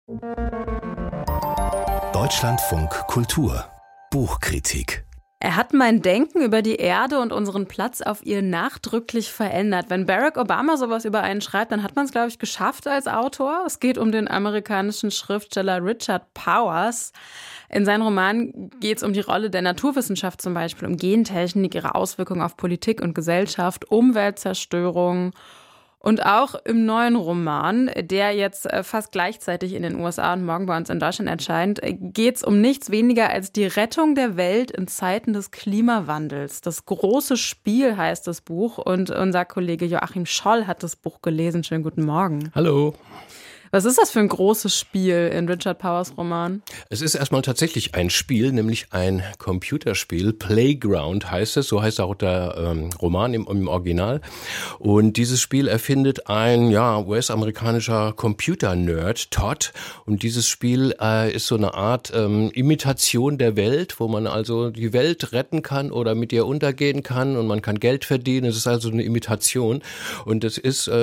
Deutschlandfunk Kultur Buchkritik. Er hat mein Denken über die Erde und unseren Platz auf ihr nachdrücklich verändert. Wenn Barack Obama sowas über einen schreibt, dann hat man es, glaube ich, geschafft als Autor. Es geht um den amerikanischen Schriftsteller Richard Powers. In seinem Roman geht es um die Rolle der Naturwissenschaft zum Beispiel, um Gentechnik, ihre Auswirkungen auf Politik und Gesellschaft, Umweltzerstörung. Und auch im neuen Roman, der jetzt fast gleichzeitig in den USA und morgen bei uns in Deutschland erscheint, geht es um nichts weniger als die Rettung der Welt in Zeiten des Klimawandels. Das große Spiel heißt das Buch und unser Kollege Joachim Scholl hat das Buch gelesen. Schönen guten Morgen. Hallo. Was ist das für ein großes Spiel in Richard Powers Roman? Es ist erstmal tatsächlich ein Spiel, nämlich ein Computerspiel. Playground heißt es, so heißt auch der Roman im Original. Und dieses Spiel erfindet ein US-amerikanischer Computer-Nerd, Todd. Und dieses Spiel ist so eine Art Imitation der Welt, wo man also die Welt retten kann oder mit ihr untergehen kann und man kann Geld verdienen. Es ist also eine Imitation. Und es ist so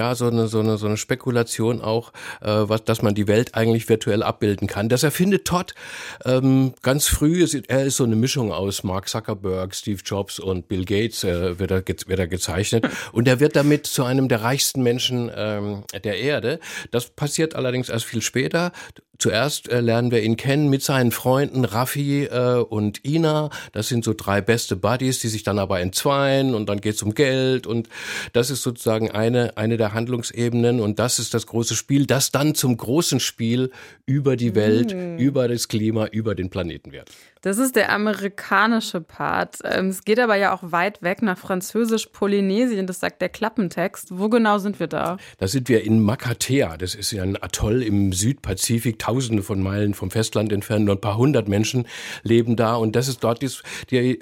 eine Spekulation auch, dass man die Welt eigentlich virtuell abbilden kann. Das erfindet Todd ganz früh. Er ist so eine Mischung aus Mark Zuckerberg, Steve Jobs und Bill Gates, wird er gezeichnet. Und er wird damit zu einem der reichsten Menschen der Erde. Das passiert allerdings erst viel später. Zuerst lernen wir ihn kennen mit seinen Freunden Raffi und Ina. Das sind so 3 beste Buddies, die sich dann aber entzweien und dann geht's um Geld und das ist sozusagen eine der Handlungsebenen und das ist das große Spiel, das dann zum großen Spiel über die Welt, über das Klima, über den Planeten wird. Das ist der amerikanische Part. Es geht aber ja auch weit weg nach Französisch-Polynesien, das sagt der Klappentext. Wo genau sind wir da? Da sind wir in Makatea, das ist ja ein Atoll im Südpazifik, tausende von Meilen vom Festland entfernt, nur ein paar hundert Menschen leben da und das ist dort das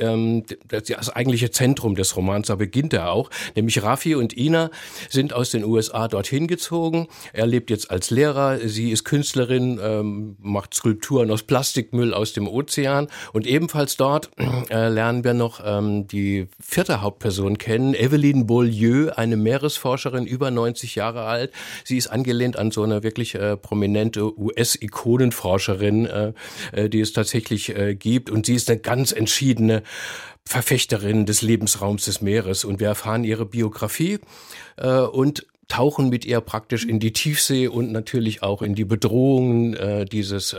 eigentliche Zentrum des Romans, da beginnt er auch, nämlich Raffi und Ina sind aus den USA dorthin gezogen. Er lebt jetzt als Lehrer, sie ist Künstlerin, macht Skulpturen aus Plastikmüll aus dem Ozean. Und ebenfalls dort lernen wir noch die 4. Hauptperson kennen, Evelyn Beaulieu, eine Meeresforscherin, über 90 Jahre alt. Sie ist angelehnt an so eine wirklich prominente US-Ikonenforscherin, die es tatsächlich gibt. Und sie ist eine ganz entschiedene Verfechterin des Lebensraums des Meeres. Und wir erfahren ihre Biografie und tauchen mit ihr praktisch in die Tiefsee und natürlich auch in die Bedrohungen dieses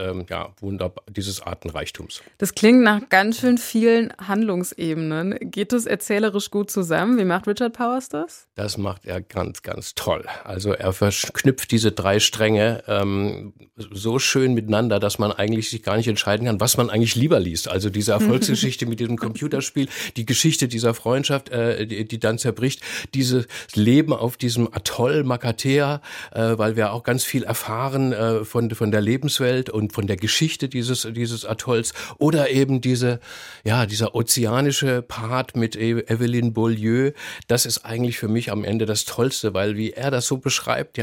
Artenreichtums. Das klingt nach ganz schön vielen Handlungsebenen. Geht das erzählerisch gut zusammen? Wie macht Richard Powers das? Das macht er ganz, ganz toll. Also er verknüpft diese 3 Stränge so schön miteinander, dass man eigentlich sich gar nicht entscheiden kann, was man eigentlich lieber liest. Also diese Erfolgsgeschichte mit diesem Computerspiel, die Geschichte dieser Freundschaft, die dann zerbricht, dieses Leben auf diesem Atoll Makatea, weil wir auch ganz viel erfahren von der Lebenswelt und von der Geschichte dieses Atolls oder eben dieser ozeanische Part mit Evelyn Beaulieu. Das ist eigentlich für mich am Ende das Tollste, weil wie er das so beschreibt,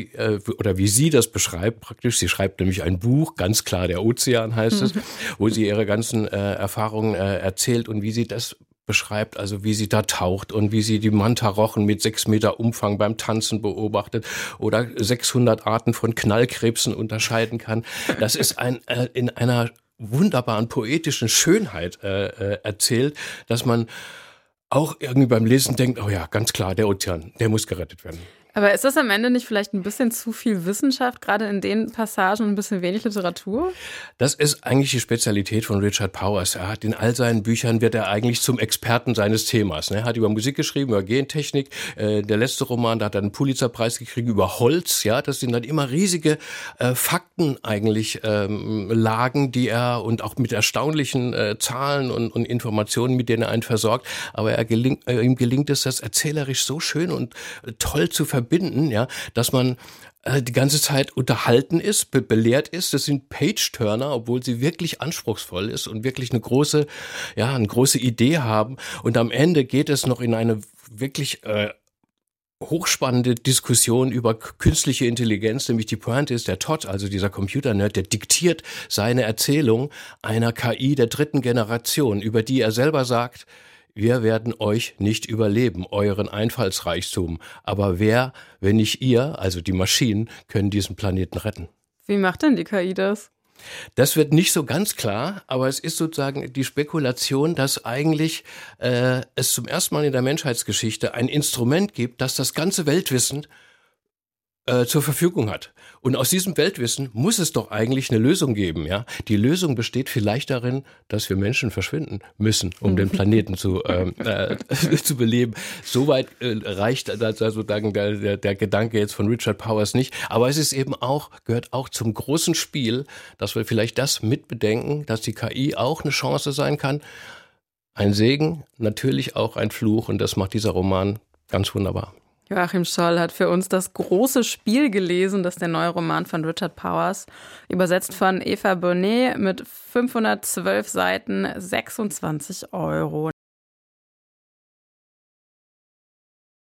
wie sie das beschreibt praktisch. Sie schreibt nämlich ein Buch, ganz klar der Ozean heißt es, wo sie ihre ganzen Erfahrungen erzählt und wie sie das beschreibt, also wie sie da taucht und wie sie die Mantarochen mit 6 Meter Umfang beim Tanzen beobachtet oder 600 Arten von Knallkrebsen unterscheiden kann. Das ist in einer wunderbaren poetischen Schönheit erzählt, dass man auch irgendwie beim Lesen denkt, oh ja, ganz klar, der Ozean, der muss gerettet werden. Aber ist das am Ende nicht vielleicht ein bisschen zu viel Wissenschaft, gerade in den Passagen, und ein bisschen wenig Literatur? Das ist eigentlich die Spezialität von Richard Powers. Er hat in all seinen Büchern, wird er eigentlich zum Experten seines Themas. Er hat über Musik geschrieben, über Gentechnik. Der letzte Roman, da hat er einen Pulitzerpreis gekriegt über Holz. Ja, das sind dann immer riesige Fakten eigentlich, Lagen, die er und auch mit erstaunlichen Zahlen und Informationen, mit denen er einen versorgt. Aber ihm gelingt es, das erzählerisch so schön und toll zu verbinden, ja, dass man die ganze Zeit unterhalten ist, belehrt ist. Das sind Page-Turner, obwohl sie wirklich anspruchsvoll ist und wirklich eine große Idee haben. Und am Ende geht es noch in eine wirklich hochspannende Diskussion über künstliche Intelligenz, nämlich die Pointe ist, der Todd, also dieser Computer-Nerd, der diktiert seine Erzählung einer KI der 3. Generation, über die er selber sagt, wir werden euch nicht überleben, euren Einfallsreichtum. Aber wer, wenn nicht ihr, also die Maschinen, können diesen Planeten retten? Wie macht denn die KI das? Das wird nicht so ganz klar, aber es ist sozusagen die Spekulation, dass eigentlich es zum ersten Mal in der Menschheitsgeschichte ein Instrument gibt, das das ganze Weltwissen zur Verfügung hat. Und aus diesem Weltwissen muss es doch eigentlich eine Lösung geben. Ja? Die Lösung besteht vielleicht darin, dass wir Menschen verschwinden müssen, um den Planeten zu beleben. Soweit reicht sozusagen der Gedanke jetzt von Richard Powers nicht. Aber es ist eben gehört auch zum großen Spiel, dass wir vielleicht das mitbedenken, dass die KI auch eine Chance sein kann. Ein Segen, natürlich auch ein Fluch. Und das macht dieser Roman ganz wunderbar. Joachim Scholl hat für uns das große Spiel gelesen, das ist der neue Roman von Richard Powers, übersetzt von Eva Bonnet mit 512 Seiten, 26 €.